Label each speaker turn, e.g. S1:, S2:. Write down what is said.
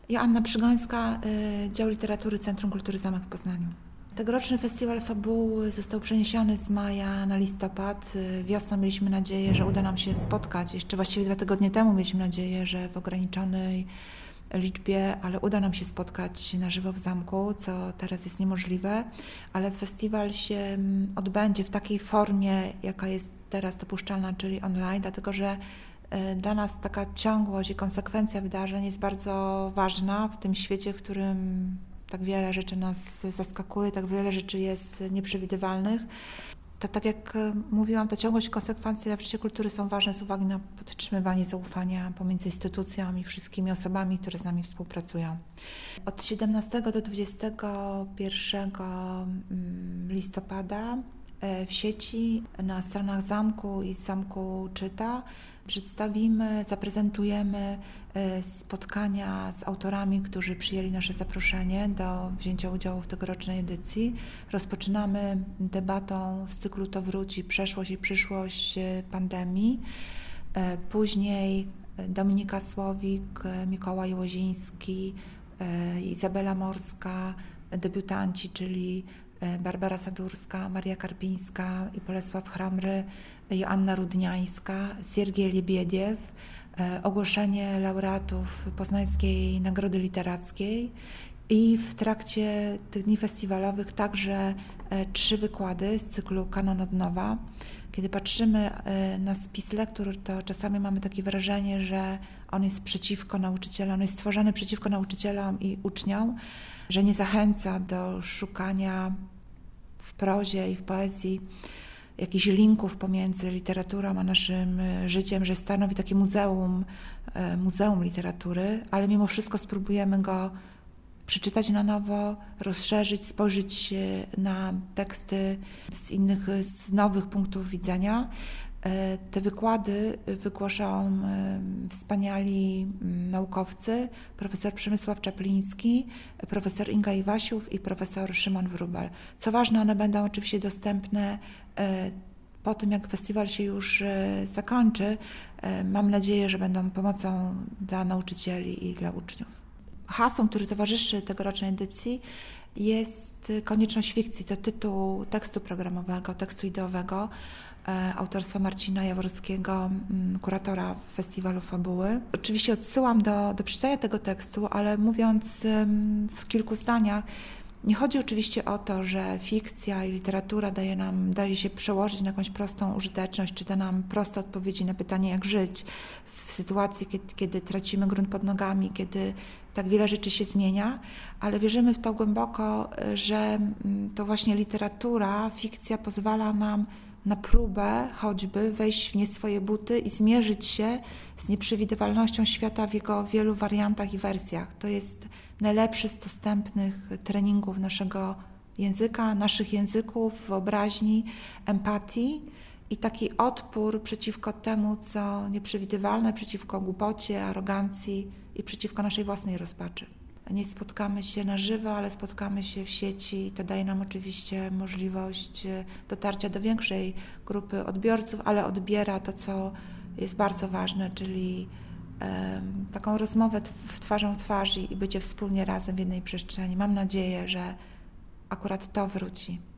S1: Joanna Przygońska, Dział Literatury Centrum Kultury Zamek w Poznaniu. Tegoroczny festiwal fabuły został przeniesiony z maja na listopad. Wiosną mieliśmy nadzieję, że uda nam się spotkać. Jeszcze właściwie 2 tygodnie temu mieliśmy nadzieję, że w ograniczonej liczbie, ale uda nam się spotkać na żywo w zamku, co teraz jest niemożliwe, ale festiwal się odbędzie w takiej formie, jaka jest teraz dopuszczalna, czyli online, dlatego że dla nas taka ciągłość i konsekwencja wydarzeń jest bardzo ważna w tym świecie, w którym tak wiele rzeczy nas zaskakuje, tak wiele rzeczy jest nieprzewidywalnych. To tak jak mówiłam, ta ciągłość i konsekwencja w życiu kultury są ważne z uwagi na podtrzymywanie zaufania pomiędzy instytucją i wszystkimi osobami, które z nami współpracują. Od 17 do 21 listopada w sieci, na stronach zamku i z Zamku Czyta przedstawimy, zaprezentujemy spotkania z autorami, którzy przyjęli nasze zaproszenie do wzięcia udziału w tegorocznej edycji. Rozpoczynamy debatą z cyklu To wróci, przeszłość i przyszłość pandemii. Później Dominika Słowik, Mikołaj Łoziński, Izabela Morska, debiutanci, czyli Barbara Sadurska, Maria Karpińska i Bolesław Chramry, Joanna Rudniańska, Siergiej Lebiediew, ogłoszenie laureatów Poznańskiej Nagrody Literackiej i w trakcie tych dni festiwalowych także 3 wykłady z cyklu Kanon od nowa. Kiedy patrzymy na spis lektur, to czasami mamy takie wrażenie, że on jest przeciwko nauczycielom, on jest stworzony przeciwko nauczycielom i uczniom, że nie zachęca do szukania w prozie i w poezji jakichś linków pomiędzy literaturą a naszym życiem, że stanowi takie muzeum literatury, ale mimo wszystko spróbujemy go przeczytać na nowo, rozszerzyć, spojrzeć na teksty z nowych punktów widzenia. Te wykłady wygłoszą wspaniali naukowcy, profesor Przemysław Czapliński, profesor Inga Iwasiów i profesor Szymon Wróbel. Co ważne, one będą oczywiście dostępne po tym, jak festiwal się już zakończy. Mam nadzieję, że będą pomocą dla nauczycieli i dla uczniów. Hasłem, który towarzyszy tegorocznej edycji, jest konieczność fikcji. To tytuł tekstu programowego, tekstu ideowego autorstwa Marcina Jaworskiego, kuratora festiwalu Fabuły. Oczywiście odsyłam do przeczytania tego tekstu, ale mówiąc w kilku zdaniach, nie chodzi oczywiście o to, że fikcja i literatura daje się przełożyć na jakąś prostą użyteczność, czy da nam proste odpowiedzi na pytanie, jak żyć w sytuacji, kiedy tracimy grunt pod nogami, kiedy tak wiele rzeczy się zmienia, ale wierzymy w to głęboko, że to właśnie literatura, fikcja pozwala nam na próbę choćby wejść w nie swoje buty i zmierzyć się z nieprzewidywalnością świata w jego wielu wariantach i wersjach. To jest najlepszy z dostępnych treningów naszego języka, naszych języków, wyobraźni, empatii i taki odpór przeciwko temu, co nieprzewidywalne, przeciwko głupocie, arogancji i przeciwko naszej własnej rozpaczy. Nie spotkamy się na żywo, ale spotkamy się w sieci. To daje nam oczywiście możliwość dotarcia do większej grupy odbiorców, ale odbiera to, co jest bardzo ważne, czyli taką rozmowę twarzą w twarz i bycie wspólnie razem w jednej przestrzeni. Mam nadzieję, że akurat to wróci.